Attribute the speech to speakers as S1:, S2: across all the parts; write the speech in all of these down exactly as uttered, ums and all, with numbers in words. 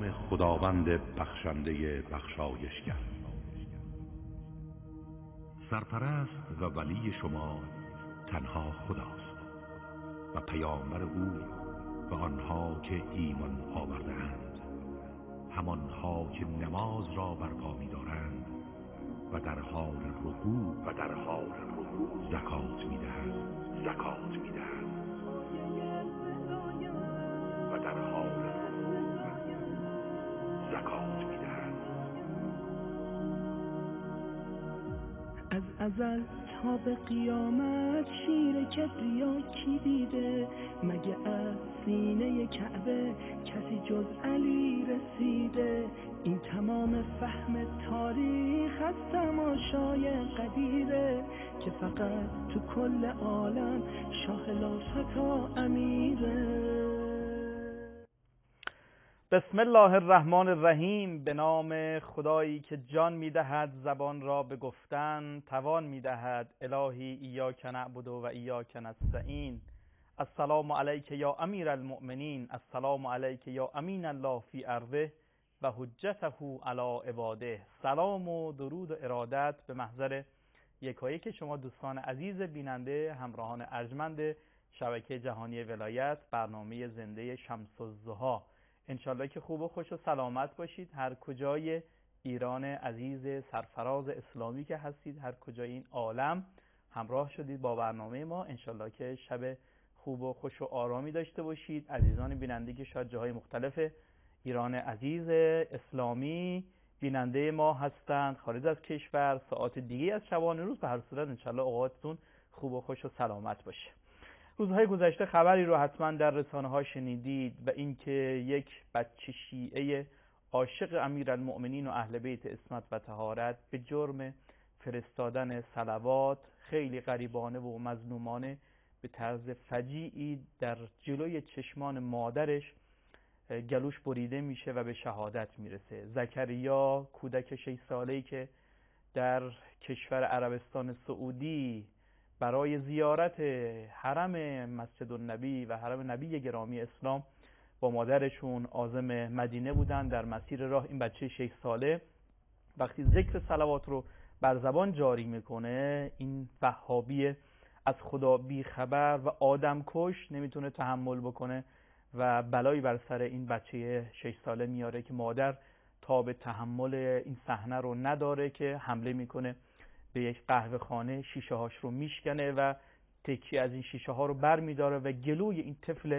S1: نام خداوند بخشنده بخشایشگر. سرپرست و ولی شما تنها خداست و پیامبر او و آنها که ایمان آورده‌اند، همانها که نماز را برپا می‌دارند و در حال رکوع و در حال رکوع زکات می‌دهند زکات می‌دهند و در حال رکوع زکات می‌دهند.
S2: از ازل تا به قیامت شیر کبریا کی دیده؟ مگه از سینه کعبه کسی جز علی رسیده؟ این تمام فهم تاریخ از تماشای قدیره که فقط تو کل عالم شاه لافتا امیره.
S3: بسم الله الرحمن الرحیم. به نام خدایی که جان میدهد، زبان را به گفتن توان میدهد. الهی ایاک نعبد و ایاک نستعین. السلام علیک یا امیر المؤمنین، السلام علیک یا امین الله فی ارضه و حجته علی عباده. سلام و درود و ارادت به محضر یکایک شما دوستان عزیز بیننده، همراهان ارجمند شبکه جهانی ولایت، برنامه زنده شمس الضحی. انشالله که خوب و خوش و سلامت باشید هر کجای ایران عزیز سرفراز اسلامی که هستید، هر کجای این عالم همراه شدید با برنامه ما. انشالله که شب خوب و خوش و آرامی داشته باشید. عزیزان بیننده که شاید جاهای مختلف ایران عزیز اسلامی بیننده ما هستند، خارج از کشور، ساعات دیگه از شبانه روز، به هر صورت انشالله اوقاتتون خوب و خوش و سلامت باشه. روزهای گذشته خبری رو حتما در رسانه ها شنیدید و اینکه یک بچه شیعه عاشق امیرالمؤمنین و اهل بیت عصمت و طهارت به جرم فرستادن صلوات خیلی غریبانه و مظلومانه به طرز فجیعی در جلوی چشمان مادرش گلوش بریده میشه و به شهادت میرسه. زکریا کودک شش ساله‌ای که در کشور عربستان سعودی برای زیارت حرم مسجد النبی و حرم نبی گرامی اسلام با مادرشون عازم مدینه بودن، در مسیر راه این بچه شش ساله وقتی ذکر صلوات رو بر زبان جاری میکنه، این وهابی از خدا بی خبر و آدم کش نمیتونه تحمل بکنه و بلایی بر سر این بچه شش ساله میاره که مادر تاب تحمل این صحنه رو نداره که حمله میکنه به یک قهوه خانه، شیشه هاش رو میشکنه و تکی از این شیشه ها رو بر میداره و گلوی این طفل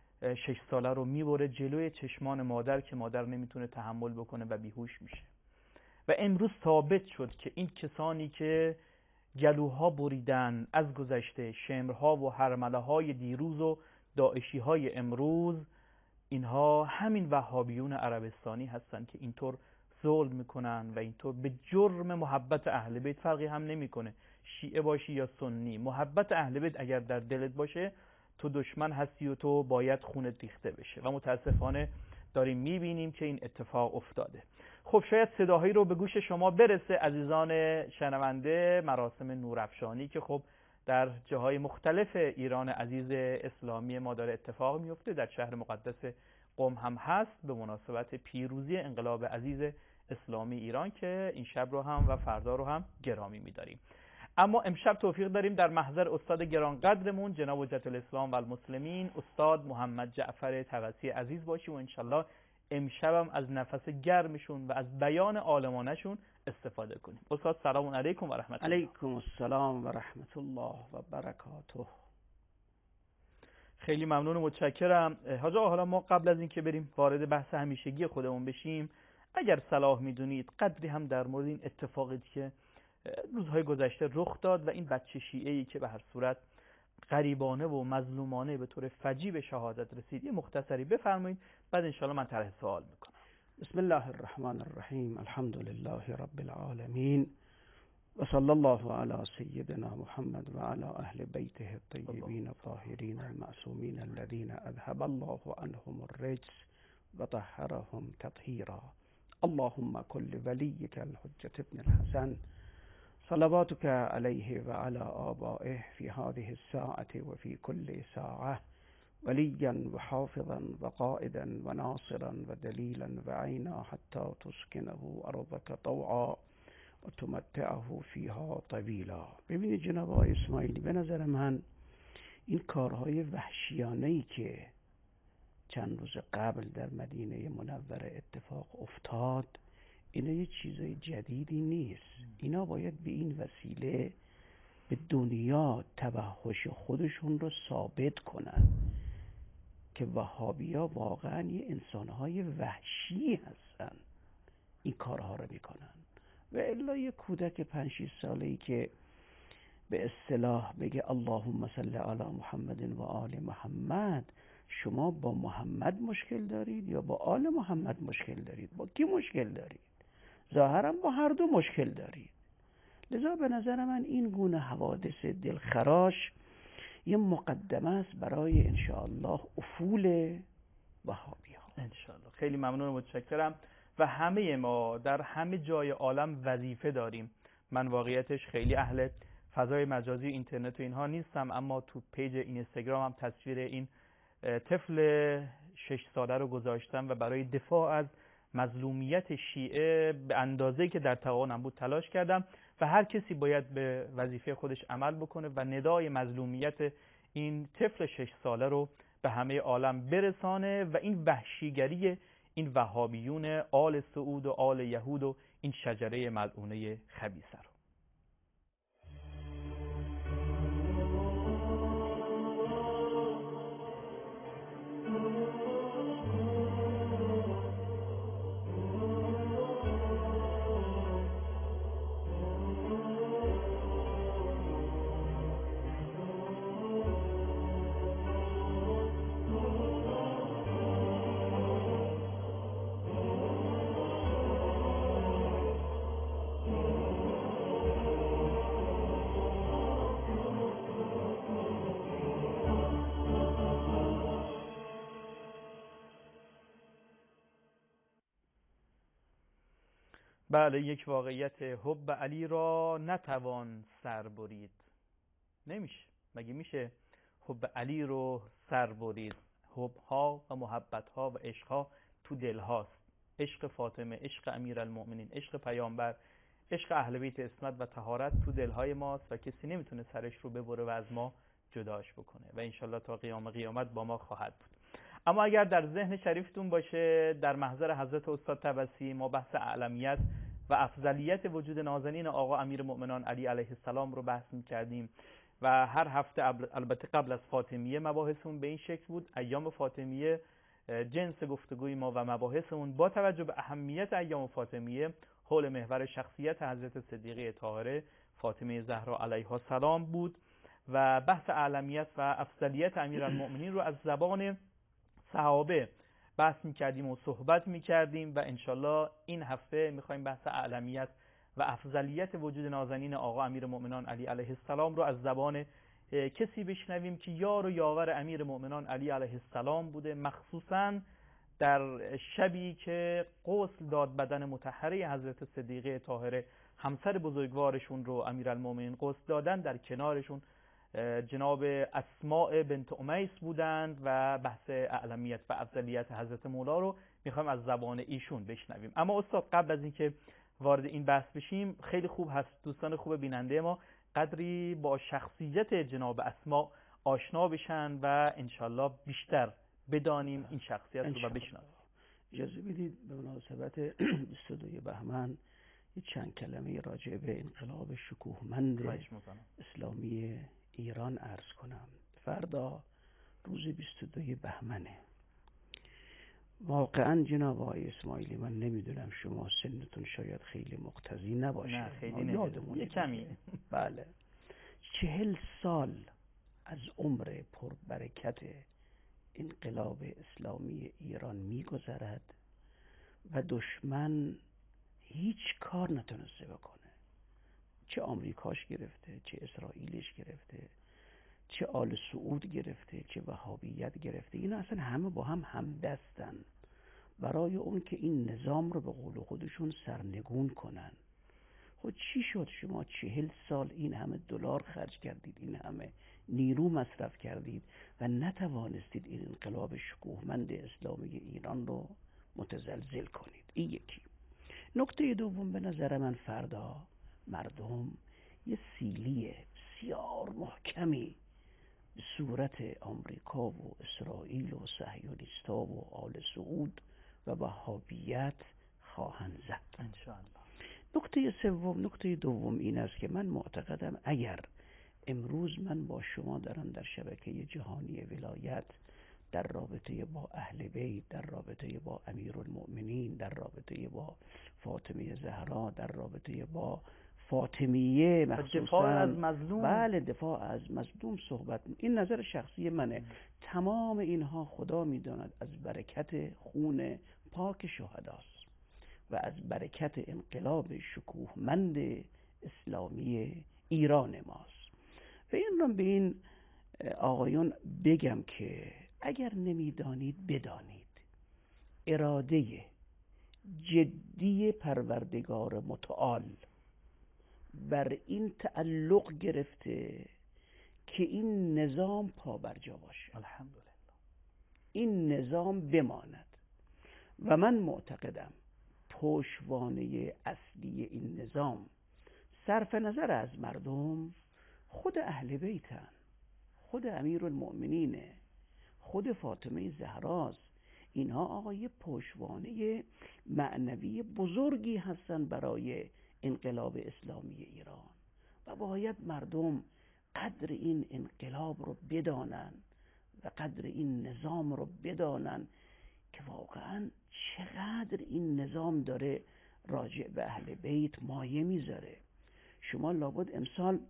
S3: شش ساله رو میبره جلوی چشمان مادر که مادر نمیتونه تحمل بکنه و بیهوش میشه. و امروز ثابت شد که این کسانی که گلوها بریدن از گذشته، شمرها و هرمله های دیروز و داعشی های امروز، اینها همین وهابیون عربستانی هستن که اینطور ظلم میکنن و اینطور به جرم محبت اهل بیت، فرقی هم نمیکنه شیعه باشی یا سنی، محبت اهل بیت اگر در دلت باشه تو دشمن هستی و تو باید خونت ریخته بشه و متاسفانه داریم میبینیم که این اتفاق افتاده. خب شاید صداهایی رو به گوش شما برسه عزیزان شنونده، مراسم نورافشانی که خب در جاهای مختلف ایران عزیز اسلامی ما داره اتفاق میفته، در شهر مقدس قم هم هست به مناسبت پیروزی انقلاب عزیز اسلامی ایران که این شب رو هم و فردا رو هم گرامی می‌داریم. اما امشب توفیق داریم در محضر استاد گرانقدرمون جناب حجت الاسلام و المسلمین استاد محمد جعفر طوسی عزیز باشیم و انشالله امشبم از نفس گرمشون و از بیان عالمانشون استفاده کنیم. استاد سلام علیکم و رحمت الله.
S4: علیکم السلام و رحمت الله و برکاته.
S3: خیلی ممنون و متشکرم. حاج آقا حالا ما قبل از اینکه بریم وارد بحث همیشگی خودمون بشیم، اگر صلاح میدونید قدری هم در مورد این اتفاقی که روزهای گذشته رخ داد و این بچه شیعه‌ای که به هر صورت غریبانه و مظلومانه به طور فجیع به شهادت رسید یه مختصری بفرمایید، بعد انشاءالله من طرح سوال میکنم.
S4: بسم الله الرحمن الرحیم. الحمد لله رب العالمین و صلی الله علی سیدنا محمد و علی اهل بیته الطیبین الطاهرین المعصومین الذین اذهب الله عنهم الرجس و طهرهم تطهیرا. اللهم كل وليك الحجة ابن الحسن صلواتك عليه وعلى آبائه في هذه الساعة وفي كل ساعة وليا وحافظا وقائدا وناصرا ودليلا وعينا حتى تسكنه أرضك طوعا و تمتعه فیها طویلا. ببینید جناب آقای اسماعیلی، به نظر من این کارهای وحشیانه‌ای که چند روز قبل در مدینه منوره اتفاق افتاد، اینا یه چیزای جدیدی نیست. اینا باید به این وسیله به دنیا توحش خودشون رو ثابت کنن که وهابی‌ها واقعا یه انسانهای وحشی هستن این کارها رو میکنن. و الا یه کودک پنج شش ساله‌ای که به اصطلاح بگه اللهم صل علی محمد و آل محمد، شما با محمد مشکل دارید یا با آل محمد مشکل دارید؟ با کی مشکل دارید؟ ظاهرا با هر دو مشکل دارید. لذا به نظر من این گونه حوادث دلخراش یه مقدمه است برای انشاءالله افول وهابی ها.
S3: انشاءالله. خیلی ممنون و متشکرم. و همه ما در همه جای عالم وظیفه داریم. من واقعیتش خیلی اهل فضای مجازی اینترنت و اینها نیستم، اما تو پیج اینستاگرام هم تصویر این طفل شش ساله رو گذاشتم و برای دفاع از مظلومیت شیعه به اندازه‌ای که در توانم بود تلاش کردم و هر کسی باید به وظیفه خودش عمل بکنه و ندای مظلومیت این طفل شش ساله رو به همه عالم برسانه و این وحشیگری این وهابیون آل سعود و آل یهود و این شجره ملعونه خبیثه رو. بله، یک واقعیت، حب علی را نتوان سر برید. نمیشه. مگه میشه حب علی رو سر برید؟ حب ها و محبت ها و عشق ها تو دل هاست. عشق فاطمه، عشق امیرالمؤمنین، عشق پیامبر، عشق اهل بیت عصمت و طهارت تو دل های ماست و کسی نمیتونه سرش رو ببره و از ما جداش بکنه و انشالله تا قیام قیامت با ما خواهد بود. اما اگر در ذهن شریفتون باشه، در محضر حضرت استاد طبسی ما بحث اعلمیت و افضلیت وجود نازنین آقا امیرالمؤمنان علی علیه السلام رو بحث می‌کردیم و هر هفته البته قبل از فاطمیه مباحثمون به این شکل بود. ایام فاطمیه جنس گفتگوی ما و مباحثمون با توجه به اهمیت ایام فاطمیه حول محور شخصیت حضرت صدیقه طاهره فاطمه زهرا علیها السلام بود و بحث اعلمیت و افضلیت امیرالمؤمنین رو از زبان صحابه بحث می‌کردیم و صحبت می‌کردیم و انشالله این هفته می‌خوایم بحث اعلمیت و افضلیت وجود نازنین آقا امیرالمؤمنان علی علیه السلام رو از زبان کسی بشنویم که یار و یاور امیرالمؤمنان علی علیه السلام بوده، مخصوصاً در شبی که غسل داد بدن مطهره حضرت صدیقه طاهره، همسر بزرگوارشون رو امیرالمؤمنین غسل دادن، در کنارشون جناب اسماء بنت امیس بودند و بحث اعلمیت و افضلیت حضرت مولا رو میخوایم از زبان ایشون بشنویم. اما استاد قبل از اینکه وارد این بحث بشیم، خیلی خوب هست دوستان خوب بیننده ما قدری با شخصیت جناب اسماء آشنا بشن و انشالله بیشتر بدانیم این شخصیت رو و بشناسیم.
S4: اجازه بدید به مناسبت بیست و دو بهمن یه چند کلمه راجع به انقلاب شکوهمند اسلامی ایران عرض کنم. فردا روز بیست و دو بهمنه. واقعا جناب آقای اسماعیلی، من نمیدونم شما سنتون شاید خیلی مقتضی نباشه.
S3: نه خیلی یادمون
S4: یه کمی. بله، چهل سال از عمر پربرکت انقلاب اسلامی ایران میگذرد و دشمن هیچ کار نتونسته بکنه. چه آمریکاش گرفته، چه اسرائیلش گرفته، چه آل سعود گرفته، چه وهابیت گرفته، اینا اصلا همه با هم همدستن برای اون که این نظام رو به قول خودشون سرنگون کنن. خود چی شد شما چهل سال این همه دلار خرج کردید، این همه نیرو مصرف کردید و نتوانستید این انقلاب شکوهمند اسلامی ایران رو متزلزل کنید. این یکی. نکته دوم، به نظر من فردا مردم یه سیلی بسیار محکمی به صورت آمریکا و اسرائیل و صهیونیست‌ها و آل سعود و وهابیت خواهند زد
S3: انشاءالله.
S4: نکته سوم، نکته دوم این است که من معتقدم اگر امروز من با شما دارم در شبکه جهانی ولایت در رابطه با اهل بیت، در رابطه با امیرالمؤمنین، در رابطه با فاطمه زهرا، در رابطه با فاطمیه مخصوصا
S3: دفاع از مظلوم،
S4: بله دفاع از مظلوم صحبت، این نظر شخصی منه. تمام اینها خدا میداند از برکت خون پاک شهداست و از برکت انقلاب شکوهمند اسلامی ایران ماست. و این رو به این آقایون بگم که اگر نمیدانید بدانید، اراده جدی پروردگار متعال بر این تعلق گرفته که این نظام پابرجا باشه،
S3: الحمدلله
S4: این نظام بماند. و من معتقدم پشتوانه اصلی این نظام صرف نظر از مردم خود اهل بیتن، خود امیرالمؤمنینه، خود فاطمه زهراست. اینها آقا یه پشتوانه معنوی بزرگی هستن برای انقلاب اسلامی ایران و باید مردم قدر این انقلاب رو بدانن و قدر این نظام رو بدانن که واقعا چقدر این نظام داره راجع به اهل بیت مایه میذاره. شما لابد امسال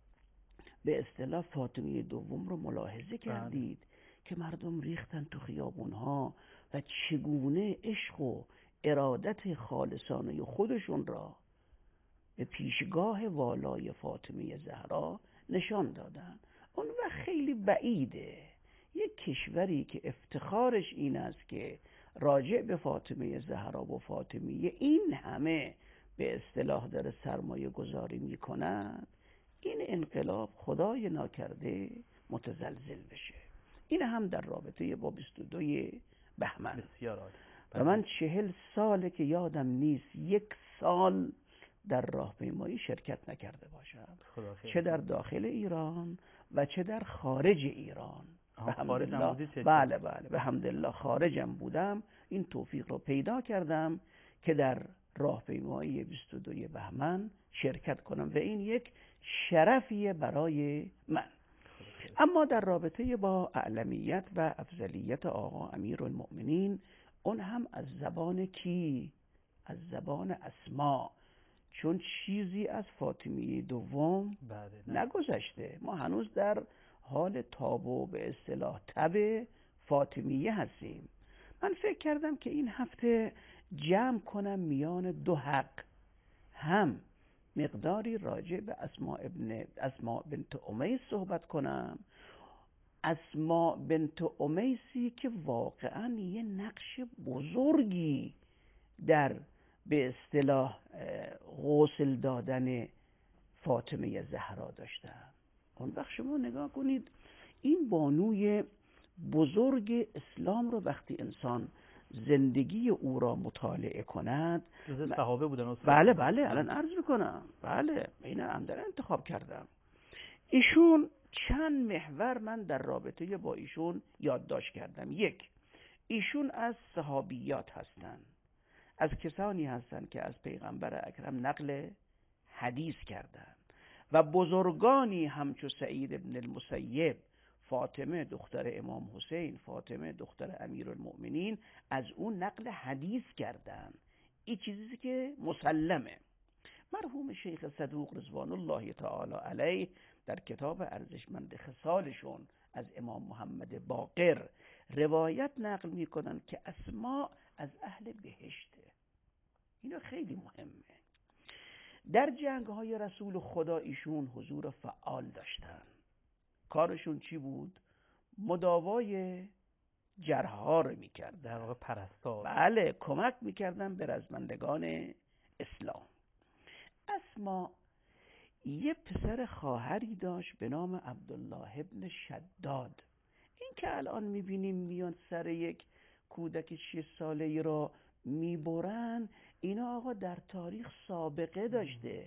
S4: به اصطلاح فاطمیه دوم رو ملاحظه کردید که مردم ریختن تو خیابونها و چگونه عشق و ارادت خالصانه خودشون را به پیشگاه والای فاطمه زهرا نشان دادن. اون وقت خیلی بعیده یک کشوری که افتخارش این است که راجع به فاطمه زهرا و فاطمیه این همه به اصطلاح داره سرمایه گذاری می کند، این انقلاب خدای ناکرده متزلزل بشه. این هم در رابطه با بیست و دو بهمن.
S3: بسیار عالی.
S4: و من چهل ساله که یادم نیست یک سال در راهپیمایی شرکت نکرده باشم، چه در داخل ایران و چه در خارج ایران.
S3: خارجم بودی؟
S4: بله بله به حمدالله خارجم بودم، این توفیق رو پیدا کردم که در راهپیمایی بیست و دو بهمن شرکت کنم و این یک شرفیه برای من. اما در رابطه با اعلمیت و افضلیت آقا امیرالمؤمنین، اون هم از زبان کی؟ از زبان اسما، چون چیزی از فاطمیه دوم نگذشته. ما هنوز در حال تاب و به اصطلاح تب فاطمیه هستیم. من فکر کردم که این هفته جمع کنم میان دو حق، هم مقداری راجع به اسماء ابن اسماء بنت امیس صحبت کنم، اسماء بنت امیسی که واقعا یه نقش بزرگی در به اصطلاح غسل دادن فاطمه زهرا داشتن. اون وقت شما نگاه کنید این بانوی بزرگ اسلام رو وقتی انسان زندگی او را مطالعه کند،
S3: جز صحابه بودن.
S4: بله بله الان عرض میکنم، بله این هم در انتخاب کردم. ایشون چند محور من در رابطه با ایشون یادداشت کردم. یک، ایشون از صحابیات هستند، از کسانی هستند که از پیغمبر اکرم نقل حدیث کردند و بزرگانی همچو سعید ابن المسیب، فاطمه دختر امام حسین، فاطمه دختر امیرالمؤمنین از اون نقل حدیث کردند. این چیزی که مسلمه. مرحوم شیخ صدوق رضوان الله تعالی علیه در کتاب ارزشمند خصالشون از امام محمد باقر روایت نقل میکنن که اسماء از اهل بهشته. اینا خیلی مهمه. در جنگ های رسول خدا ایشون حضور فعال داشتن. کارشون چی بود؟ مداوای جرحا رو میکرد،
S3: در واقع پرستار.
S4: بله، کمک میکردن به رزمندگان اسلام. اسما یه پسر خواهری داشت به نام عبدالله ابن شداد. این که الان میبینیم میان سر یک کودک شش ساله ای را میبرن، اینا آقا در تاریخ سابقه داشته.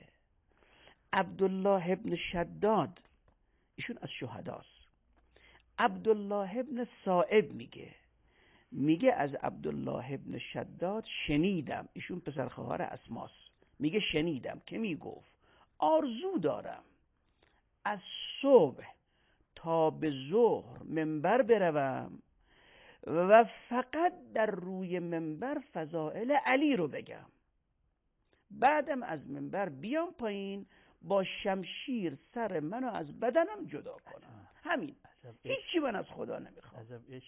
S4: عبدالله ابن شداد ایشون از شهداست. عبدالله ابن صائب میگه میگه از عبدالله ابن شداد شنیدم، ایشون پسر خواهر اسماست، میگه شنیدم که میگفت آرزو دارم از صبح تا به ظهر منبر بروم و فقط در روی منبر فضائل علی رو بگم، بعدم از منبر بیام پایین با شمشیر سر منو از بدنم جدا کنم. همین، هیچی من از خدا نمیخوام.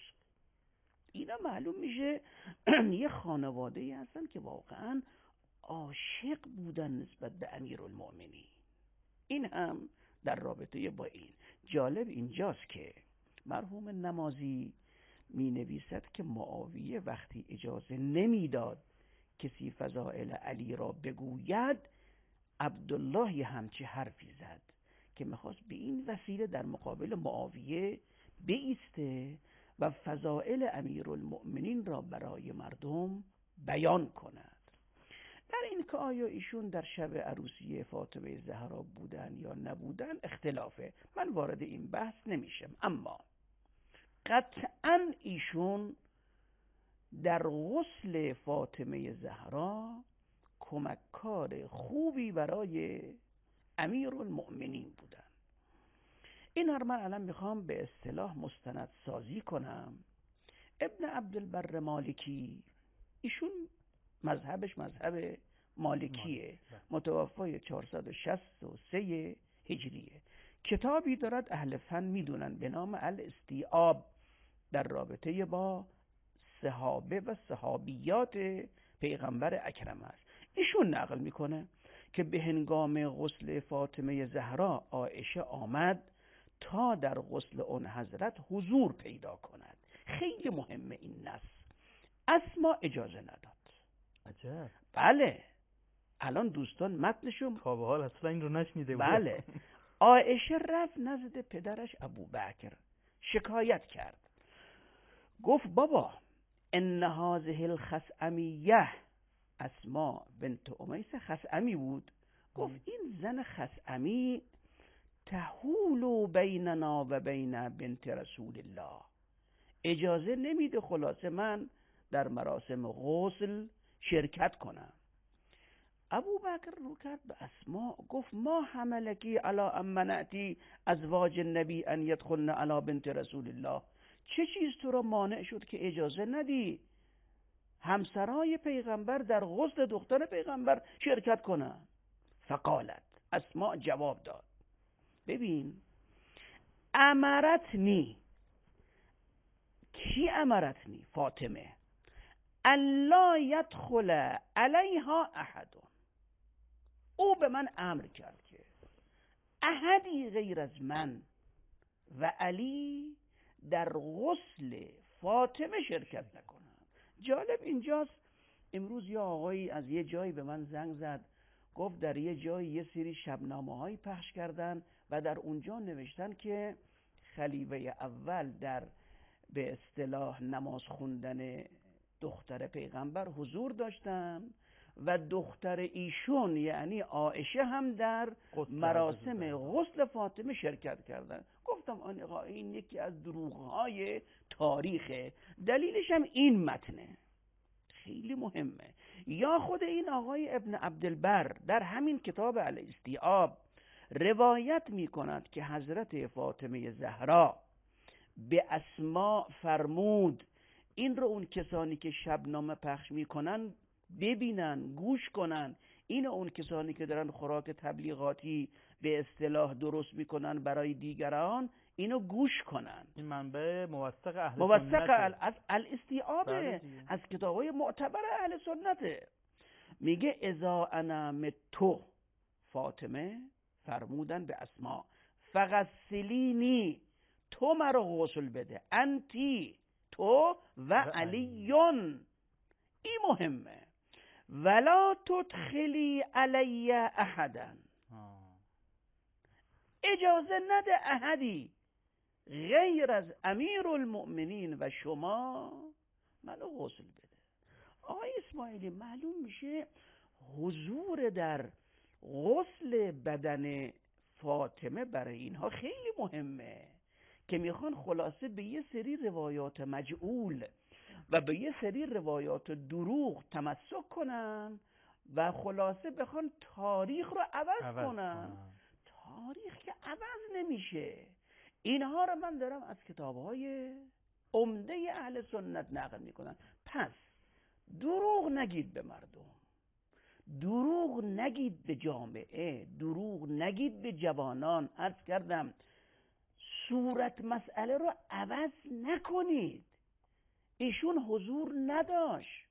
S4: اینا معلوم میشه یه خانواده ای هستن که واقعا عاشق بودن نسبت به امیرالمؤمنین. این هم در رابطه با این جالب اینجاست که مرحوم نمازی می نویسد که معاویه وقتی اجازه نمیداد کسی فضائل علی را بگوید، عبدالله یه همچه حرفی زد که میخواست به این وسیله در مقابل معاویه بایسته و فضائل امیرالمؤمنین را برای مردم بیان کند. در این که آیا ایشون در شب عروسی فاطمه زهرا بودن یا نبودن اختلافه، من وارد این بحث نمیشم، اما قطعا ایشون در غسل فاطمه زهرا کمککار خوبی برای امیرالمؤمنین بودن. این رو من الان میخوام به اصطلاح مستند سازی کنم. ابن عبدالبر مالکی ایشون مذهبش مذهب مالکیه، متوفای چهارصد و شصت و سه هجریه. کتابی دارد اهل فن میدونن به نام الاستیعاب در رابطه با صحابه و صحابیات پیغمبر اکرم است. ایشون نقل میکنه که به هنگام غسل فاطمه زهرا عایشه آمد تا در غسل اون حضرت حضور پیدا کند. خیلی مهمه این نص. اسما اجازه نداد.
S3: عجب.
S4: بله، الان دوستان متنشون
S3: تا به حال اصلا این رو نشنیده بود.
S4: بله. عایشه رفت نزد پدرش ابوبکر شکایت کرد، گفت بابا ان هذه الخثعمیه، اسما بنت امیس خثعمی بود، گفت این زن خثعمی تحول بیننا و بین بنت رسول الله، اجازه نمیده خلاصه من در مراسم غسل شرکت کنم. ابوبکر رو کرد به اسما، گفت ما حملکی علی ان منعتی ازواج النبی ان یدخلن علی بنت رسول الله، چه چیز تو را مانع شد که اجازه ندی همسرای پیغمبر در غسل دختر پیغمبر شرکت کنن؟ فقالت، اسما جواب داد، ببین امرتنی، کی امرتنی؟ فاطمه، الا یدخل علیها احد، او به من امر کرد که احدی غیر از من و علی در غسل فاطمه شرکت نکنم. جالب اینجاست، امروز یه آقایی از یه جایی به من زنگ زد، گفت در یه جایی یه سری شبنامه هایی پخش کردن و در اونجا نوشتن که خلیفه اول در به اصطلاح نماز خوندن دختر پیغمبر حضور داشتن و دختر ایشون یعنی عایشه هم در مراسم غسل فاطمه شرکت کردن. گفتم آقا این یکی از دروغ‌های تاریخه، دلیلش هم این متنه، خیلی مهمه. یا خود این آقای ابن عبدالبر در همین کتاب الاستیعاب روایت می کند که حضرت فاطمه زهرا به اسما فرمود، این رو اون کسانی که شبنامه پخش میکنن ببینن، گوش کنن، این اون کسانی که دارن خوراک تبلیغاتی به اصطلاح درست میکنن برای دیگران اینو گوش کنن.
S3: این منبع موثق اهل
S4: موثق
S3: سنت
S4: از الاستیعاب، از کتابای معتبر اهل سنته. میگه اذا انا متو، فاطمه فرمودن به اسما فغسلینی، تو مرا غسل بده، انتی، تو و علیون، این مهمه، ولا تدخلی علی احدا، اجازه نده احدی غیر از امیر المؤمنین و شما منو غسل بده. آقای اسماعیلی معلوم میشه حضور در غسل بدن فاطمه برای اینها خیلی مهمه که میخوان خلاصه به یه سری روایات مجعول و به یه سری روایات دروغ تمسک کنن و خلاصه بخوان تاریخ رو عوض, عوض کنن. کنن تاریخ که عوض نمیشه. اینها رو من دارم از کتابهای عمده اهل سنت نقل میکنن. پس دروغ نگید به مردم، دروغ نگید به جامعه، دروغ نگید به جوانان. عرض کردم صورت مسئله رو عوض نکنید. ایشون حضور نداشت.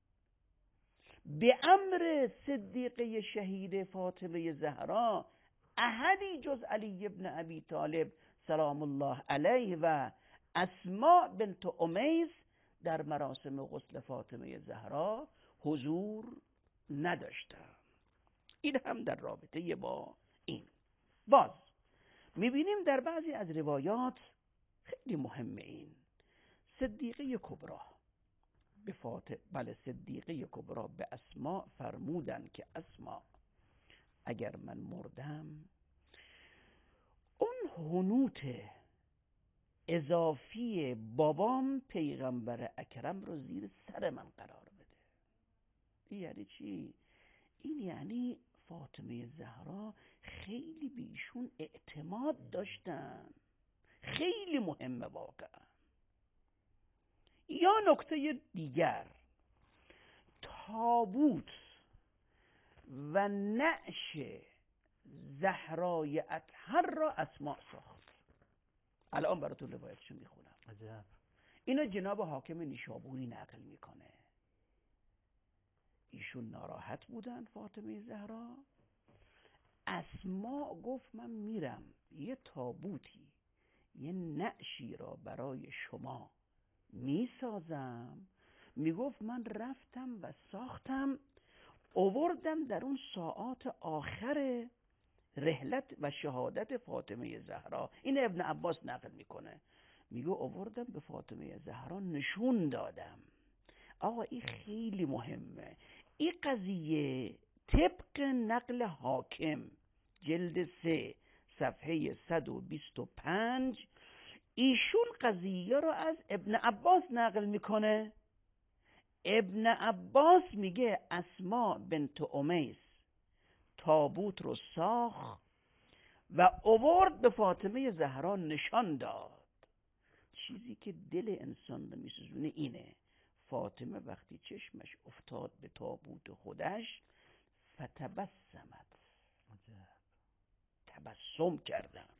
S4: به امر صدیقه شهید فاطمه زهرا احدی جز علی ابن ابی طالب سلام الله علیه و اسماء بنت امیس در مراسم غسل فاطمه زهرا حضور نداشتند. این هم در رابطه با این. باز میبینیم در بعضی از روایات خیلی مهمه این صدیقه کبرا به فاطمه، بله صدیقه کبرا به اسماء فرمودن که اسماء اگر من مردم اون حنوط اضافی بابام پیغمبر اکرم رو زیر سر من قرار بده. این یعنی چی؟ این یعنی فاطمه زهرا خیلی بیشون اعتماد داشتن. خیلی مهمه واقعا. یا نکته دیگر، تابوت و نعش زهرای اطهر را اسماء ساخت. الان براتون روایتشو میخونم.
S3: عجب.
S4: اینو جناب حاکم نیشابوری نقل میکنه. ایشون ناراحت بودن فاطمه زهرا. اسماء گفت من میرم یه تابوتی یه نعشی را برای شما میسازم. میگفت من رفتم و ساختم، آوردم در اون ساعات آخر رحلت و شهادت فاطمه زهرا. این ابن عباس نقل میکنه، میگه آوردم به فاطمه زهرا نشون دادم. آقا این خیلی مهمه. این قضیه طبق نقل حاکم جلد سه صفحه صد و بیست و پنج ایشون قضیه رو از ابن عباس نقل میکنه. ابن عباس میگه اسماء بنت امیس تابوت رو ساخت و آورد به فاطمه زهرا نشان داد. چیزی که دل انسان رو میسوزونه اینه. فاطمه وقتی چشمش افتاد به تابوت خودش فتبسمت، تبسم کردم.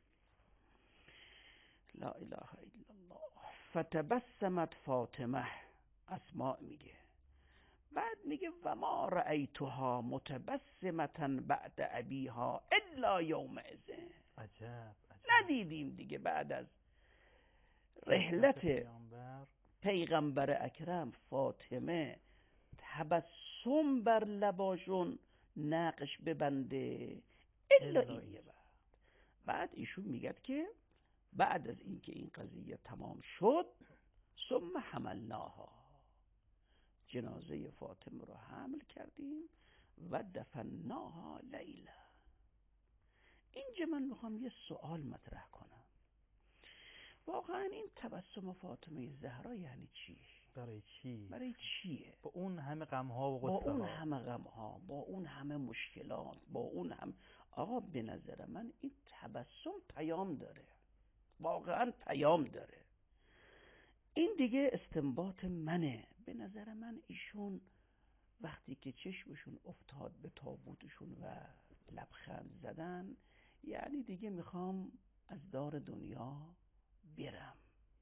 S4: لا اله الا الله. فتبسمت فاطمه، اسماء میگه. بعد میگه و ما رأیتها متبسمتا بعد ابیها الا یومئذ.
S3: عجب, عجب.
S4: ندیدیم دیگه بعد از رحلت پیغمبر, پیغمبر اکرم فاطمه تبسم بر لباشون نقش ببنده الا این یه بعد. بعد ایشون میگه که بعد از اینکه این قضیه تمام شد ثم حملناها، جنازه فاطمه رو حمل کردیم و دفناها لیلا. اینجا من میخوام یه سوال مطرح کنم. واقعا این تبسم فاطمه زهرا یعنی چی؟
S3: برای چی؟
S4: برای چیه؟
S3: با اون همه غم‌ها و
S4: با
S3: غصه
S4: اون
S3: ها.
S4: همه غم‌ها، با اون همه مشکلات، با اون هم آقا به نظر من این تبسم پیام داره. واقعا پیام داره. این دیگه استنباط منه. به نظر من ایشون وقتی که چشمشون افتاد به تابوتشون و لبخند زدن یعنی دیگه میخوام از دار دنیا برم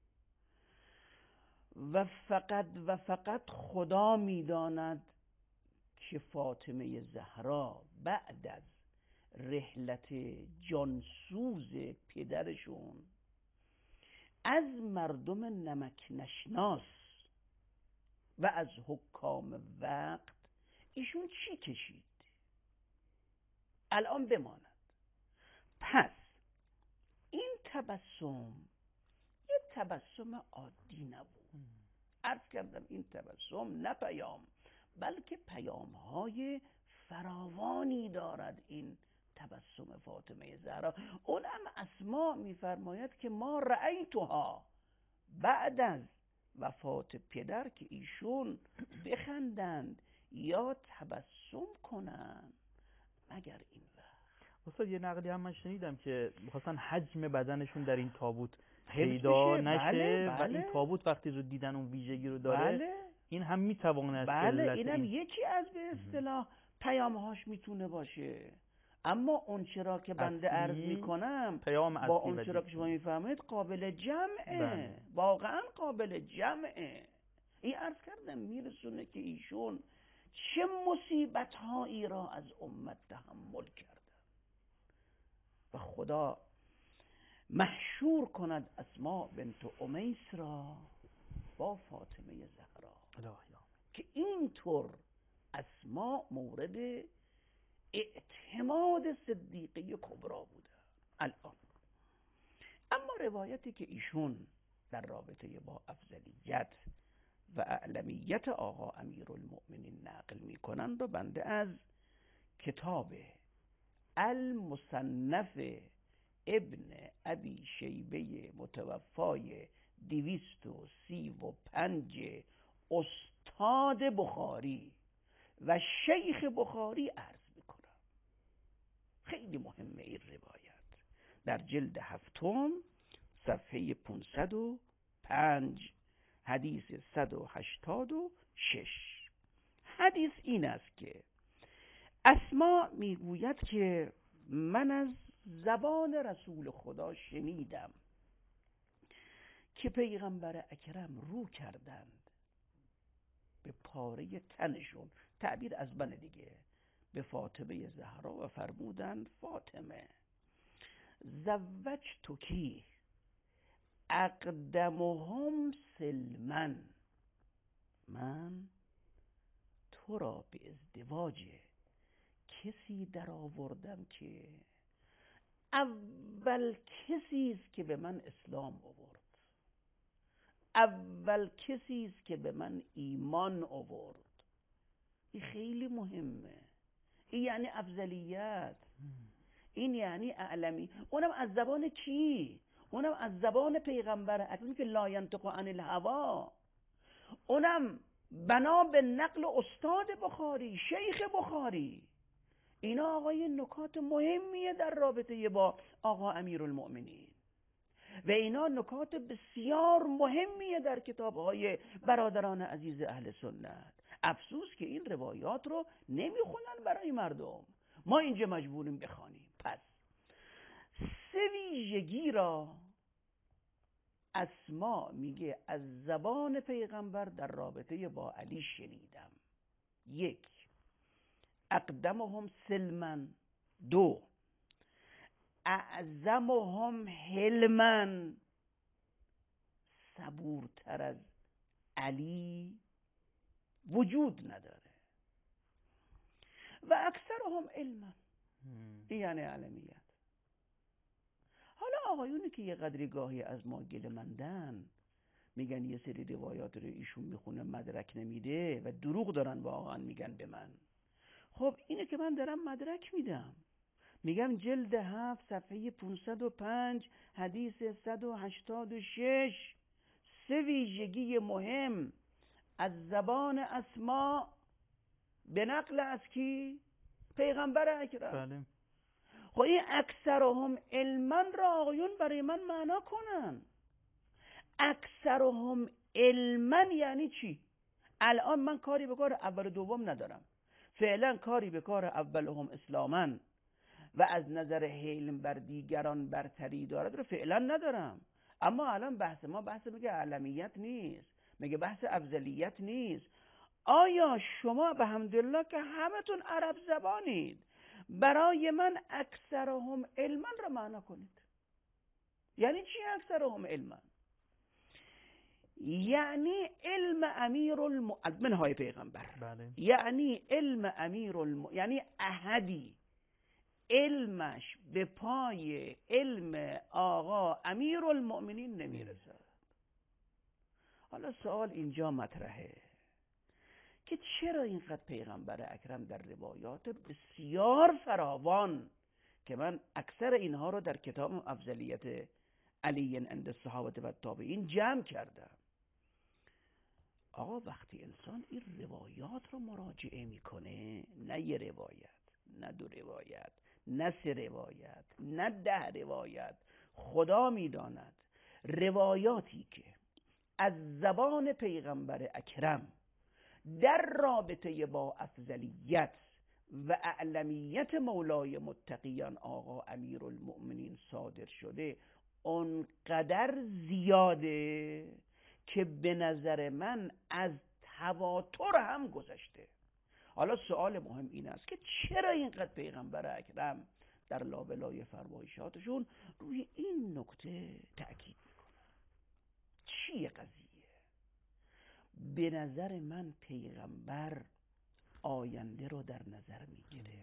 S4: و فقط و فقط خدا میداند که فاطمه زهرا بعد از رحلت جانسوز پدرشون از مردم نمک نشناس و از حکام وقت ایشون چی کشید الان بماند. پس تبسم یه تبسم عادی نبود. عرض کردم این تبسم نه پیام بلکه پیام‌های فراوانی دارد. این تبسم فاطمه زهرا، اونم اسما میفرماید که ما رأیتها، بعد از وفات پدر که ایشون بخندند یا تبسم کنند مگر این وقت.
S3: استاد یه نقلی هم من شنیدم که می‌خواستن حجم بدنشون در این تابوت پیدا نشه.
S4: بله،
S3: و
S4: بله.
S3: این تابوت وقتی رو دیدن اون ویژگی رو داره،
S4: بله.
S3: این هم میتواند
S4: بله اینم
S3: این...
S4: یکی از به اصطلاح پیامهاش میتونه باشه. اما اون چرا که بنده عرض میکنم
S3: پیام
S4: با اون چرا که شما میفهمید قابل جمعه.
S3: بله.
S4: واقعا قابل جمعه. این عرض کردم میرسونه که ایشون چه مصیبت هایی را از امت تحمل کردن و خدا محشور کند اسماء بنت امیس را با فاطمه زهرا که اینطور اسماء مورد اعتماد صدیقه کبرا بوده. الان اما روایتی که ایشون در رابطه با افضلیت و اعلمیت آقا امیرالمؤمنین نقل میکنند و بنده از کتاب المصنف ابن ابی شیبه متوفای دویست و سی و پنج استاد بخاری و شیخ بخاری عرض میکنم. خیلی مهمه این روایت. در جلد هفتم صفحه پانصد و پنج حدیث صد و هشتاد و شش. حدیث این است که اسما میگوید که من از زبان رسول خدا شنیدم که پیغمبر اکرم رو کردند به پاره تنشون، تعبیر از من دیگه، به فاطمه زهرا و فرمودند فاطمه زوجتکی اقدمهم سلمن، من تو را به ازدواج کسی در آوردم که اول کسی است که به من اسلام آورد، اول کسی است که به من ایمان آورد. این خیلی مهمه. این یعنی افضلیت، این یعنی اعلمی. اونم از زبان کی؟ اونم از زبان پیغمبر اکرم که لا ینطق عن الهوا، اونم بنا به نقل استاد بخاری، شیخ بخاری. اینا آقای نکات مهمیه در رابطه با آقا امیرالمؤمنین و اینا نکات بسیار مهمیه در کتاب‌های برادران عزیز اهل سنت. افسوس که این روایات رو نمیخونن برای مردم، ما اینجا مجبوریم بخوانیم. پس سه ویژگی را اسما میگه از زبان پیغمبر در رابطه با علی شنیدم. یک، اقدمهم سلمن. دو، اعظمهم حلمن، صبورتر از علی وجود نداره. و اکثرهم علما، این یعنی علمیت. حالا آقایونی که یه قدری گاهی از ما گله مندن، میگن یه سری روایات رو ایشون میخونه مدرک نمیده و دروغ دارن واقعا میگن به من. خب اینه که من دارم مدرک میدم. میگم جلد هفت صفحه پانصد و پنج حدیث صد و هشتاد و شش، سه ویژگی مهم از زبان اسما به نقل از کی؟ پیغمبر اکرم.
S3: بله.
S4: خب این اکثرهم علما را آقایون برای من معنا کنن. اکثرهم علما یعنی چی؟ الان من کاری به کار اول و دوم ندارم، فعلا کاری به کار اولهم اسلاما و از نظر حلم بر دیگران برتری دارد رو فعلا ندارم. اما الان بحث ما بحث میگه علمیت نیست، میگه بحث افضلیت نیست. آیا شما به حمدالله که همتون عرب زبانید، برای من اکثرهم علما رو معنا کنید؟ یعنی چی اکثرهم علما؟ یعنی علم امیر الم... منهای پیغمبر.
S3: بله.
S4: یعنی علم امیر الم... یعنی احدی علمش به پای علم آقا امیرالمؤمنین نمیرسد. حالا سوال اینجا مطرحه که چرا اینقدر پیغمبر اکرم در روایات بسیار فراوان که من اکثر اینها رو در کتاب افضلیت علی عند الصحابه و تابعین جمع کردم، آقا وقتی انسان این روایات رو مراجعه میکنه، نه یه روایت، نه دو روایت، نه سه روایت، نه ده روایت، خدا میداند روایاتی که از زبان پیغمبر اکرم در رابطه با افضلیت و اعلمیت مولای متقیان آقا امیرالمؤمنین صادر شده اونقدر زیاده که به نظر من از تواتر هم گذشته. حالا سوال مهم این است که چرا اینقدر پیغمبر اکرم در لابلای فرمایشاتشون روی این نکته تأکید میکنن؟ چیه قضیه؟ به نظر من پیغمبر آینده رو در نظر میگیره.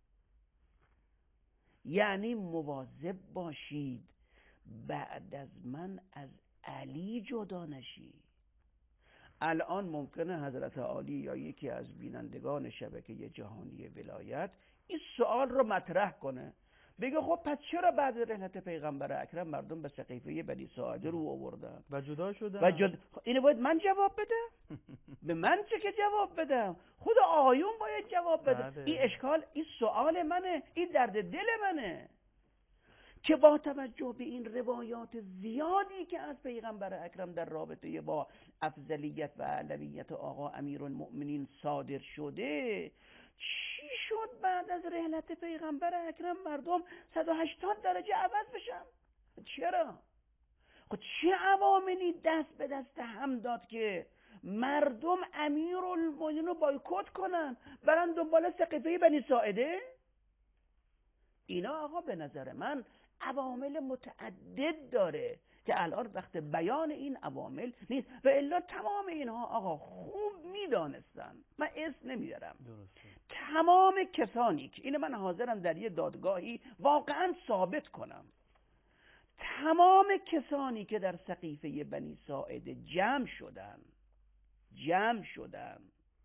S4: یعنی مواظب باشید بعد از من از علی جدا نشی. الان ممکنه حضرت عالی یا یکی از بینندگان شبکه جهانی ولایت این سوال رو مطرح کنه، بگه خب پس چرا بعد از رحلت پیغمبر اکرم مردم به سقیفه بنی ساعده رو آوردن
S3: و جدا شدن
S4: و جد... اینو باید من جواب بدم؟ به من چه که جواب بدم؟ خود آقایون باید جواب بده.
S3: بله.
S4: این اشکال، این سوال منه، این درد دل منه که با توجه به این روایات زیادی که از پیغمبر اکرم در رابطه با افضلیت و اعلمیت آقا امیرالمؤمنین صادر شده، چی شد بعد از رحلت پیغمبر اکرم مردم صد و هشتاد درجه عوض بشن؟ چرا؟ خب چه عواملی دست به دست هم داد که مردم امیرالمؤمنین رو بایکوت کنن، برن دنبال سقیفه بنی ساعده؟ اینا آقا به نظر من عوامل متعدد داره که الان وقت بیان این عوامل نیست و الا تمام اینها آقا خوب میدانستن، من اسم نمیارم، تمام کسانی که اینو من حاضرم در یه دادگاهی واقعا ثابت کنم، تمام کسانی که در سقیفه بنی ساعده جمع شدن جمع شدن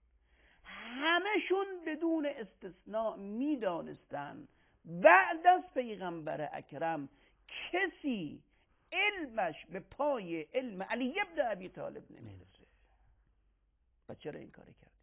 S4: همشون بدون استثناء میدانستن بعد از پیغمبر اکرم کسی علمش به پای علم علی ابن ابی طالب نمیرسه. و چرا این کار کردی؟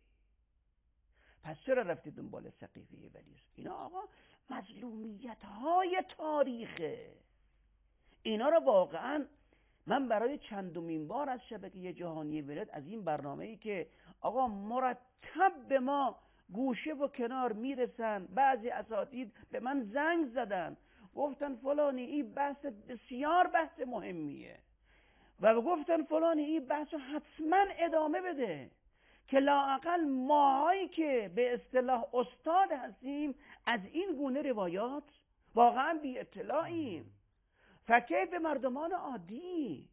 S4: پس چرا رفتی دنبال سقیفه ولی؟ اینا آقا مظلومیت های تاریخه. اینا رو واقعا من برای چندمین بار از شبکه جهانی ولایت از این برنامه‌ای که آقا مرتب به ما گوشه و کنار میرسن، بعضی اساتید به من زنگ زدن گفتن فلانی این بحث بسیار بحث مهمیه و گفتن فلانی این بحث حتما ادامه بده که لااقل ماهایی که به اصطلاح استاد هستیم از این گونه روایات واقعا بی اطلاعیم، فکیف مردمان عادی.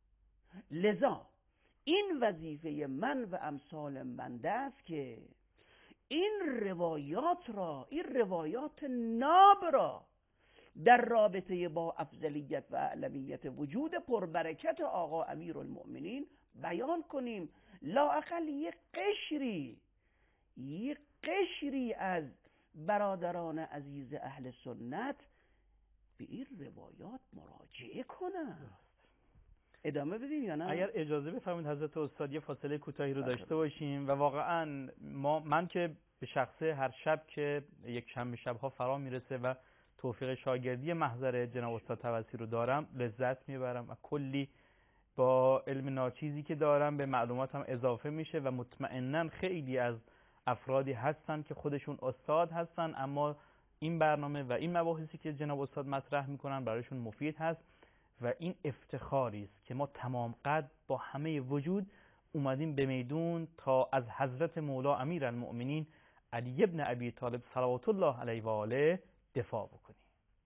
S4: لذا این وظیفه من و امثال من است که این روایات را، این روایات ناب را در رابطه با افضلیت و اعلمیت وجود پربرکت آقا امیرالمؤمنین بیان کنیم. لااقل یک قشری یک قشری از برادران عزیز اهل سنت به این روایات مراجعه کنن. ادامه بدیم یا نه؟
S3: اگر اجازه بفرمایید حضرت استاد یه فاصله کوتاهی رو داشته باشیم و واقعا ما من که به شخصه هر شب که یک شنبه شب‌ها فرا میرسه و توفیق شاگردی محضر جناب استاد توسلی رو دارم لذت میبرم و کلی با علم ناچیزی که دارم به معلوماتم اضافه میشه و مطمئناً خیلی از افرادی هستن که خودشون استاد هستن اما این برنامه و این مباحثی که جناب استاد مطرح میکنن برایشون مفید هست و این افتخاری است که ما تمام قد با همه وجود اومدیم به میدون تا از حضرت مولا امیرالمؤمنین علی ابن ابی طالب صلوات الله علیه و آله دفاع بکنیم.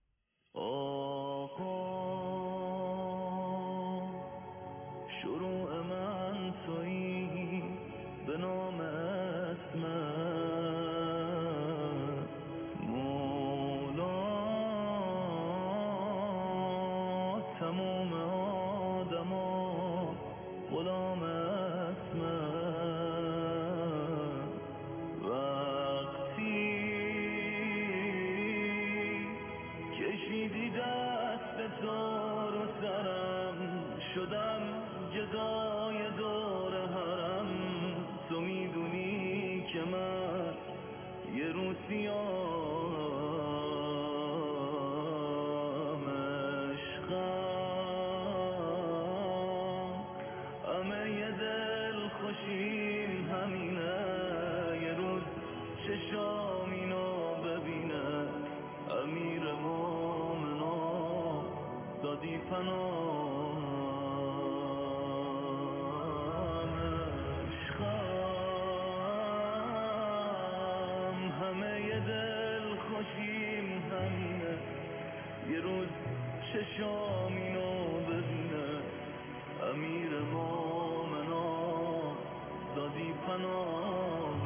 S5: آقا شروع من تویی به نام اسمت مولا همه دل خوشیم همینه، یه روز چشام اینو ببینه، امیر مومنان دادی پناه.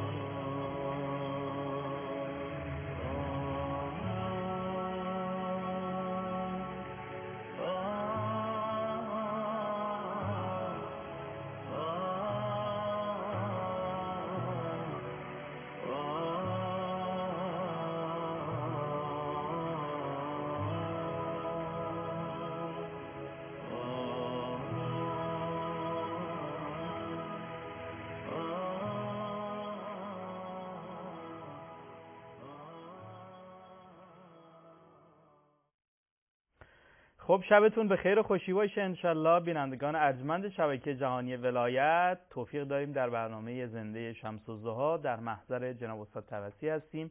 S3: خب شبتون به خیر و خوشی باشه انشالله. بینندگان ارجمند شبکه جهانی ولایت، توفیق داریم در برنامه زنده شمس الضحی در محضر جناب استاد توسی هستیم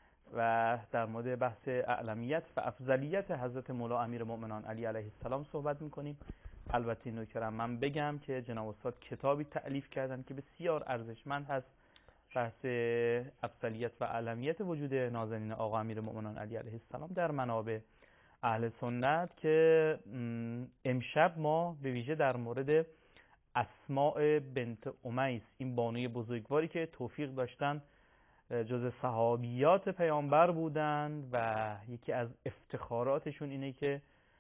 S3: و در مورد بحث اعلمیت و افضلیت حضرت مولا امیرالمؤمنان علی علیه السلام صحبت میکنیم. البته این نکته من بگم که جناب استاد کتابی تألیف کردن که بسیار ارزشمند هست، بحث افضلیت و اعلمیت وجود نازنین آقا امیرالمؤمنان علی علیه السلام در منابع اهل سنت، که امشب ما به ویژه در مورد اسماء بنت امیس، این بانوی بزرگواری که توفیق داشتن جز صحابیات پیامبر بودند و یکی از افتخاراتشون اینه که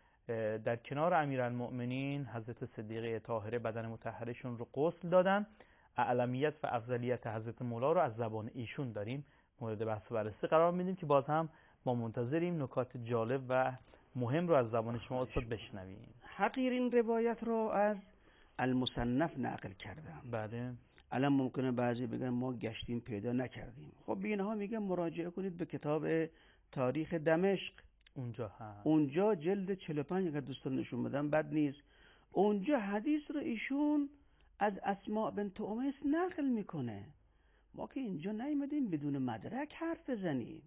S3: در کنار امیرالمؤمنین حضرت صدیقه طاهره بدن مطهرشون رو غسل دادن. اعلمیت و افضلیت حضرت مولا رو از زبان ایشون داریم مورد بحث و بررسی قرار میدیم که باز هم ما منتظریم نکات جالب و مهم رو از زبان شما استاد بشنویم.
S4: حقیر این روایت رو از المصنف نقل کردم.
S3: بله.
S4: الان ممکنه بعضی بگن ما گشتیم پیدا نکردیم. خب به اینها میگم مراجعه کنید به کتاب تاریخ دمشق،
S3: اونجا هست.
S4: اونجا جلد چهل و پنج اگر دوستان نشون بدم بد نیست، اونجا حدیث رو ایشون از اسماء بنت امیس نقل میکنه. ما که اینجا نیومدیم بدون مدرک حرف بزنیم.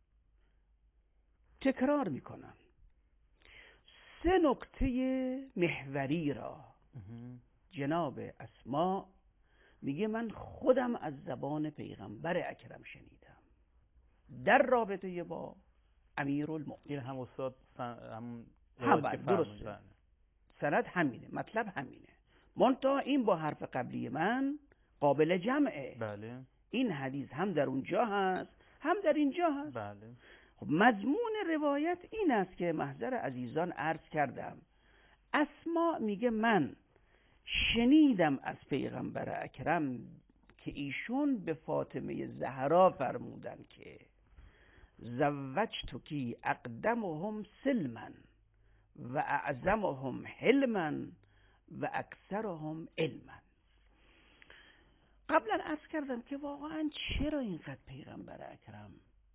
S4: تکرار میکنم، سه نکته محوری را جناب اسماء میگه من خودم از زبان پیغمبر اکرم شنیدم در رابطه با امیرالمؤمنین.
S3: هم استاد هم
S4: هم درسته، سند همینه، مطلب همینه، منتها این با حرف قبلی من قابل جمعه.
S3: بله.
S4: این حدیث هم در اونجا هست هم در اینجا هست.
S3: بله.
S4: خب مضمون روایت این است که محضر عزیزان عرض کردم. اسماء میگه من شنیدم از پیغمبر اکرم که ایشون به فاطمه زهرا فرمودن که زوجتکی اقدمهم سلما و اعظمهم حلما و اکثرهم علما. قبلا عرض کردم که واقعا چرا اینقدر پیغمبر اکرم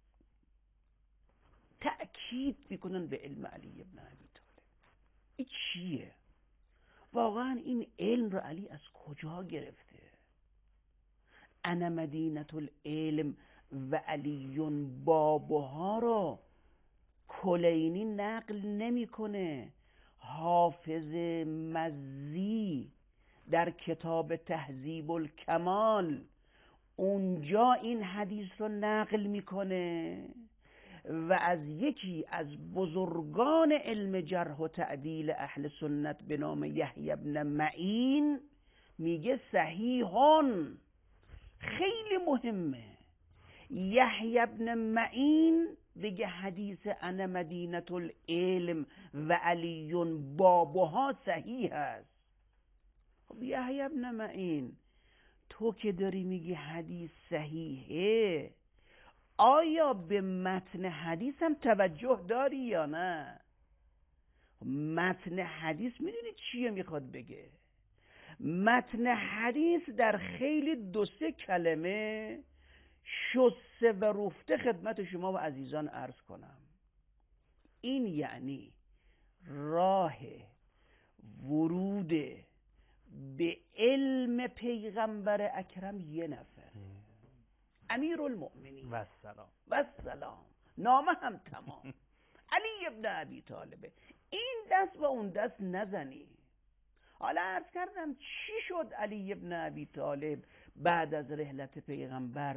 S4: تأکید میکنن به علم علی ابن ابی طالب؟ این چیه؟ واقعا این علم رو علی از کجا گرفته؟ انا مدینة العلم و علی بابها رو کلینی نقل نمیکنه. حافظ مزی در کتاب تهذیب الکمال اونجا این حدیث رو نقل میکنه و از یکی از بزرگان علم جرح و تعدیل اهل سنت به نام یحیی بن معین میگه صحیحون. خیلی مهمه. یحیی بن معین بگه حدیث انا مدینة العلم و علی بابها صحیح است. خب یحیی بن معین تو که داری میگی حدیث صحیحه، آیا به متن حدیث هم توجه داری یا نه؟ متن حدیث میدونی چیه میخواد بگه؟ متن حدیث در خیلی دو سه کلمه شسته و رفته خدمت شما و عزیزان عرض کنم. این یعنی راه ورود به علم پیغمبر اکرم یه نفر، امیرالمؤمنین
S3: و سلام
S4: و سلام، نامه هم تمام، علی ابن ابی طالبه. این دست و اون دست نزنی. حالا عرض کردم چی شد علی ابن ابی طالب بعد از رحلت پیغمبر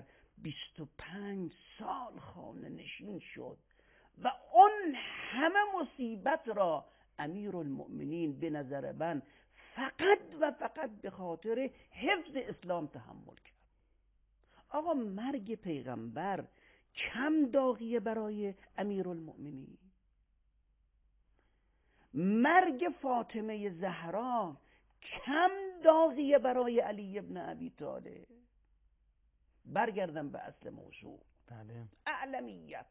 S4: بیست و پنج سال خانه نشین شد و اون همه مصیبت را امیرالمؤمنین به نظر من فقط و فقط به خاطر حفظ اسلام تحمل کرد. آقا مرگ پیغمبر کم داغیه برای امیرالمؤمنین؟ مرگ فاطمه زهرا کم داغیه برای علی ابن ابی طالب؟ برگردم به اصل موضوع.
S3: بله.
S4: اعلمیت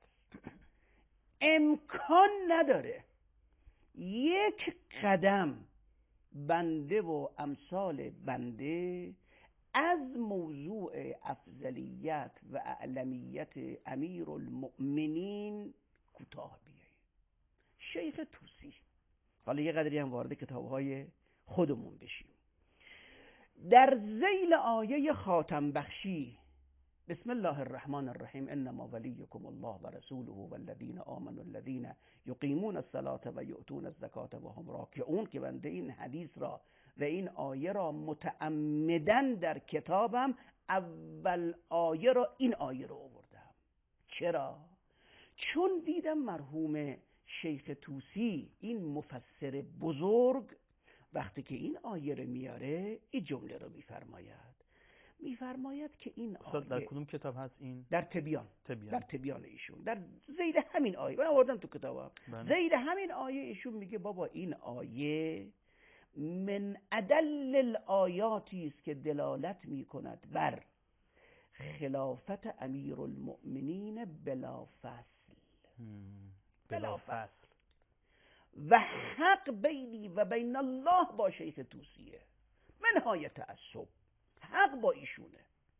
S4: امکان نداره یک قدم بنده و امثال بنده از موضوع افضلیت و اعلمیت امیرالمؤمنین کوتاه بیاییم. شیخ طوسی، حالا یه قدری هم وارد کتاب‌های خودمون بشیم، در ذیل آیه خاتم بخشی بسم الله الرحمن الرحیم انما ولیکم الله و رسوله والذین آمنوا الذین یقیمون الصلاة و یؤتون الزکاة و هم راکعون، که بنده این حدیث را و این آیه را متعمدن در کتابم اول آیه را این آیه را آوردم. چرا؟ چون دیدم مرحوم شیخ طوسی این مفسر بزرگ وقتی که این آیه رو میاره این جمله رو میفرماید میفرماید که این آیه
S3: در کدوم کتاب هست این؟
S4: در تبیان.
S3: تبیان.
S4: در تبیان ایشون در زید همین آیه من آوردم تو کتابم. زید همین آیه ایشون میگه بابا این آیه من ادل الآیاتی است که دلالت میکند بر خلافت امیرالمؤمنین بلا فصل.
S3: بلا فصل
S4: و حق بینی و بین الله با شیخ طوسیه، منهای تعصب، حق با ایشونه.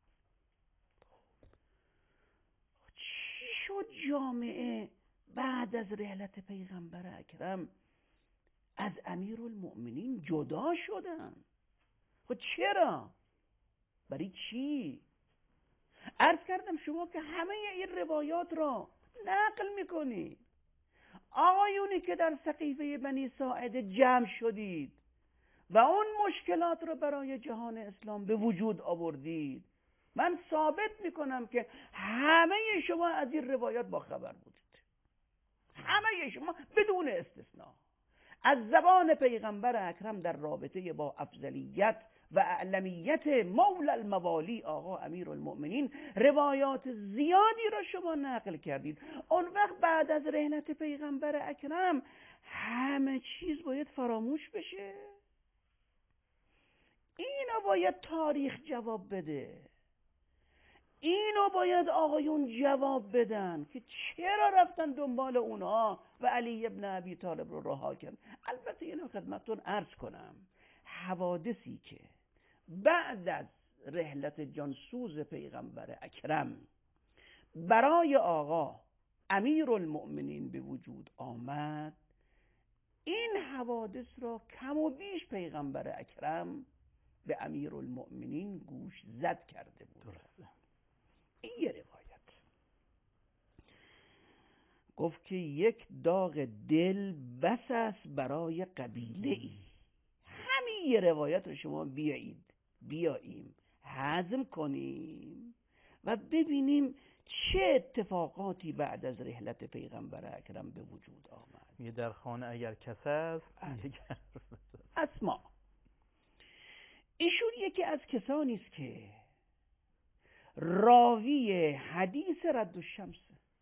S4: چی شد جامعه بعد از رحلت پیغمبر اکرم از امیرالمؤمنین جدا شدن؟ خب چرا؟ برای چی؟ عرض کردم شما که همه این روایات را نقل میکنی. آقایونی که در سقیفه بنی ساعده جمع شدید و اون مشکلات را برای جهان اسلام به وجود آوردید، من ثابت میکنم که همه شما از این روایات با خبر بودید. همه شما بدون استثناء از زبان پیغمبر اکرم در رابطه با افضلیت و اعلمیت مولا الموالی آقا امیرالمؤمنین روایات زیادی را شما نقل کردید. اون وقت بعد از رحلت پیغمبر اکرم همه چیز باید فراموش بشه؟ اینو باید تاریخ جواب بده. اینو باید آقایون جواب بدن که چرا رفتن دنبال اونها و علی ابن ابی طالب رو رها کردن. البته اینو خدمتتون عرض کنم، حوادثی که بعد از رحلت جانسوز پیغمبر اکرم برای آقا امیرالمؤمنین به وجود آمد، این حوادث را کم و بیش پیغمبر اکرم به امیرالمؤمنین گوش زد کرده بود.
S3: درسته.
S4: این یه روایت. گفت که یک داغ دل بس است برای قبیله ای. همین یه روایت رو شما بیایید بیاییم هضم کنیم و ببینیم چه اتفاقاتی بعد از رحلت پیغمبر اکرم به وجود آمد.
S3: یه در خانه اگر کس است
S4: اسما ایشون یکی از کسانی است که راوی حدیث رد الشمس.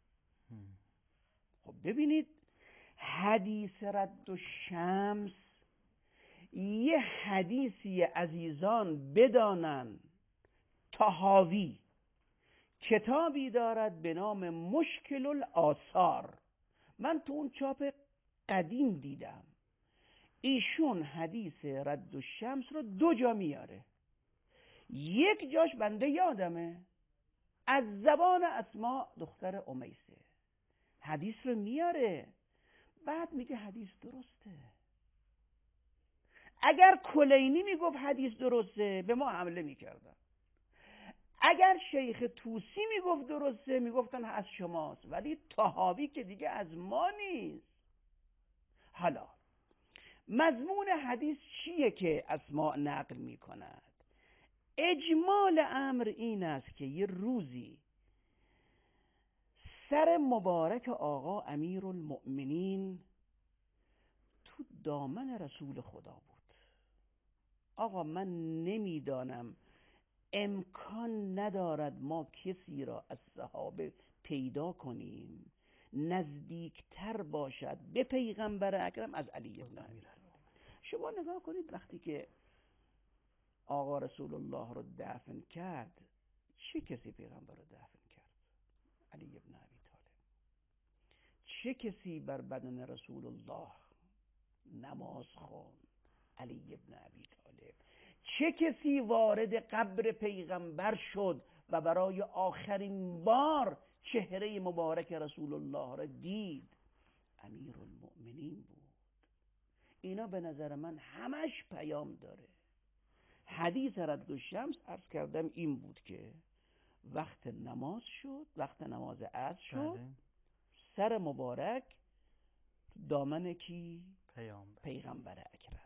S4: خب ببینید حدیث رد الشمس یه حدیثی عزیزان بدانن. طحاوی کتابی دارد به نام مشکل الآثار، من تو اون چاپ قدیم دیدم. ایشون حدیث رد الشمس رو دو جا میاره. یک جاش بنده یادمه از زبان اسما دختر امیسه حدیث رو میاره، بعد میگه حدیث درسته. اگر کلینی میگفت حدیث درسته به ما حمله میکردن، اگر شیخ طوسی میگفت درسته میگفتن از شماست، ولی طحاوی که دیگه از ما نیست. حالا مضمون حدیث چیه که اسما نقل میکند؟ اجمال امر این است که یه روزی سر مبارک آقا امیرالمؤمنین تو دامن رسول خدا بود. آقا من نمیدانم، امکان ندارد ما کسی را از صحابه پیدا کنیم نزدیکتر باشد به پیغمبر اکرم از علی بن ابی طالب. شما نگاه کنید وقتی که آقا رسول الله رو دفن کرد، چه کسی پیغمبر رو دفن کرد؟ علی بن ابی طالب. چه کسی بر بدن رسول الله نماز خواند؟ علی بن ابی طالب. چه کسی وارد قبر پیغمبر شد و برای آخرین بار چهره مبارک رسول الله را دید؟ امیرالمؤمنین بود. اینا به نظر من همش پیام داره. حدیث رد الشمس عرض کردم این بود که وقت نماز شد، وقت نماز عصر شد، بله. سر مبارک دامن کی؟ پیامبر. پیغمبر اکرم.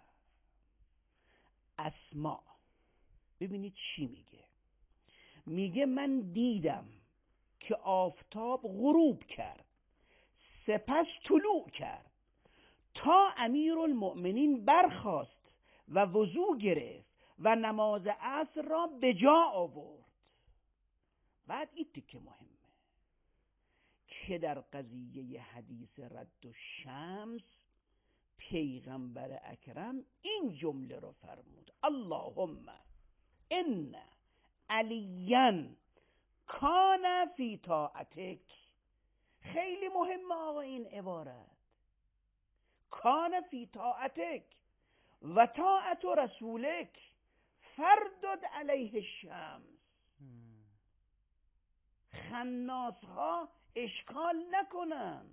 S4: اسما ببینید چی میگه. میگه من دیدم که آفتاب غروب کرد، سپس طلوع کرد تا امیرالمؤمنین برخاست و وضو گرفت و نماز عصر را به جا آورد. بعد این تیکه مهمه که در قضیه حدیث رد الشمس پیغمبر اکرم این جمله رو فرمود: اللهم ان علیاً کان فی طاعتک. خیلی مهمه آقا این عبارت، کان فی طاعتک و طاعت رسولک فردد علیه الشمس. خناس ها اشکال نکنن،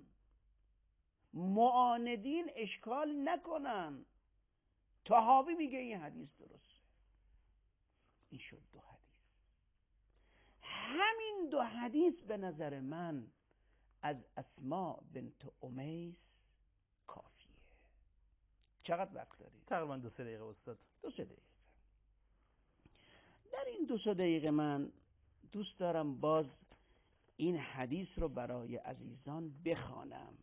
S4: معاندین اشکال نکنن. طحاوی میگه این حدیث درسته. این شد دو حدیث. همین دو حدیث به نظر من از اسماء بنت امیس کافیه. چقدر وقت داری؟
S3: تقریبا دو سه دقیقه استاد.
S4: دو سه دقیقه. در این دو سه دقیقه من دوست دارم باز این حدیث رو برای عزیزان بخوانم.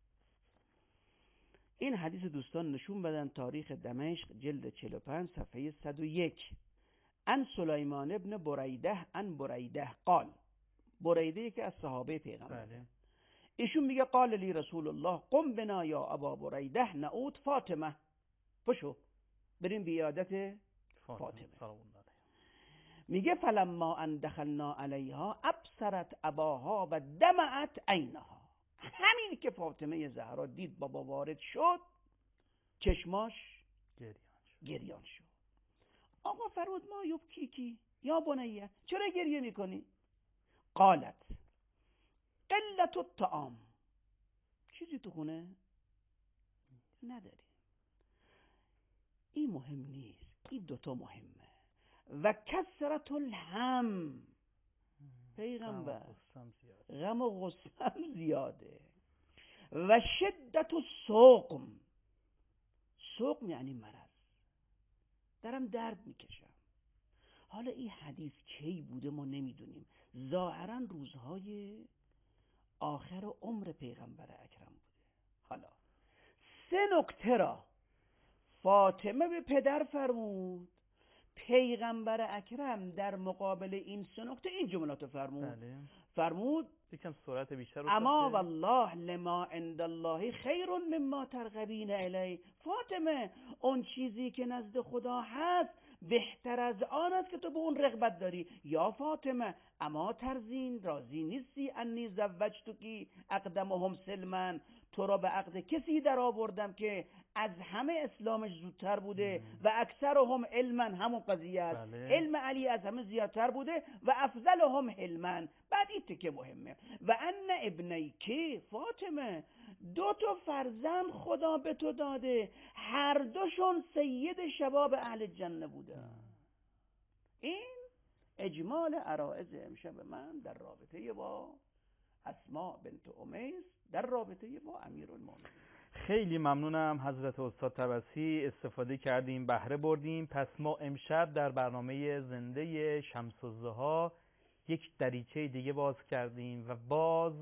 S4: این حدیث دوستان نشون بدن تاریخ دمشق جلد چهل و پنج صفحه صد و یک. ان سلیمان ابن بریده ان بریده قال، بریده که از صحابه پیغمبر. بله. ایشون میگه قال لی رسول الله قم بنا یا ابا بریده نعود فاطمه. پشو بریم بیادت فاطمه, فاطمه. میگه فلما ان دخلنا علیها ابصرت اباها و دمعت عینها. همین که فاطمه زهرا دید بابا وارد شد، چشماش گریان شد. گریان شد. آقا فرود ما یبکی کی یا بنیه، چرا گریه میکنی؟ قالت قلت الطعام. چیزی تو خونه نداری. این مهم نیست، این دوتا مهمه. و کثرت الهم. پیغمبر غم و غصم زیاده. و شدت السقم. سقم یعنی مرض، درم درد میکشم. حالا این حدیث کی بوده ما نمیدونیم. ظاهرا روزهای آخر عمر پیغمبر اکرم بوده. حالا سه نکته را فاطمه به پدر فرمود، پیغمبر اکرم در مقابل این سه نکته این جملات فرمود. بله. فرمود
S3: یکم سرعت بیشتر.
S4: اما والله لما عند الله خیر مما ترغبین الی. فاطمه اون چیزی که نزد خدا هست بهتر از آن است که تو به اون رغبت داری. یا فاطمه اما ترزین راضی نیستی انی زوجتکی اقدمهم سلما، تو را به عقد کسی در آوردم که از همه اسلامش زودتر بوده و اکثرهم علما، همون قضیه است. بله. علم علی از همه زیادتر بوده و افضلهم علما. بعد این که مهمه و ان ابنیکی فاطمه، دو تا فرزند خدا به تو داده، هر دوشون سید شباب اهل جنه بوده. این اجمال عرائض امشب من در رابطه با اسماء بنت امیس، در رابطه با امیرالمومنین.
S3: خیلی ممنونم حضرت استاد طبسی، استفاده کردیم، بهره بردیم. پس ما امشب در برنامه زنده شمس الضحی یک دریچه دیگه باز کردیم و باز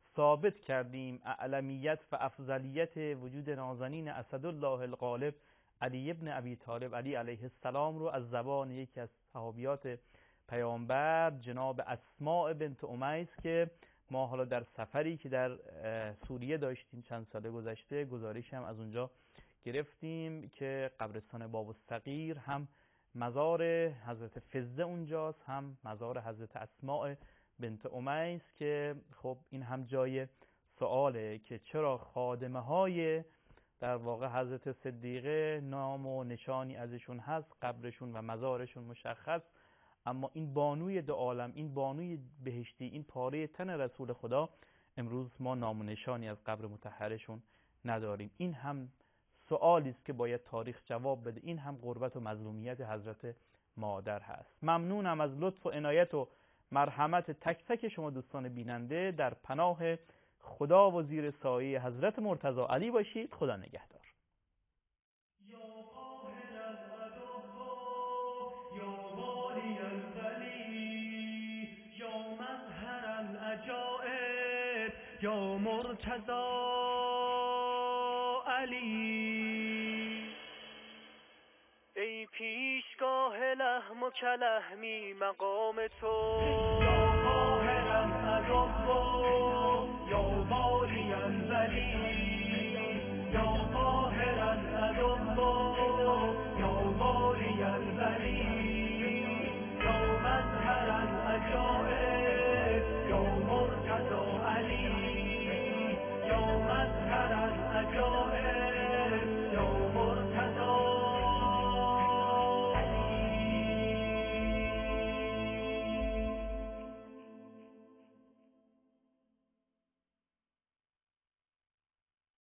S3: ثابت کردیم اعلمیت و افضلیت وجود نازنین اسدالله الغالب علی ابن ابی طالب علی علیه السلام رو از زبان یکی از صحابیات پیامبر جناب اسماء بنت امیس که ما حالا در سفری که در سوریه داشتیم چند سال گذشته گزارش هم از اونجا گرفتیم که قبرستان باب الصغیر هم مزار حضرت فزه اونجاست، هم مزار حضرت اسماء بنت امیس، که خب این هم جای سواله که چرا خادمه های در واقع حضرت صدیقه نام و نشانی ازشون هست، قبرشون و مزارشون مشخص، اما این بانوی دو عالم، این بانوی بهشتی، این پاره تن رسول خدا، امروز ما نام و نشانی از قبر مطهرشون نداریم. این هم سوالی است که باید تاریخ جواب بده. این هم غربت و مظلومیت حضرت مادر هست. ممنونم از لطف و عنایت و مرحمت تک تک شما دوستان بیننده. در پناه خدا و زیر سایه حضرت مرتضی علی باشید. خدا نگهدار.
S2: یا مرتضی علی، ای پیشگاه لحم و کلحمی مقام تو، یا قاهرا عدو یا بالی ولی، یا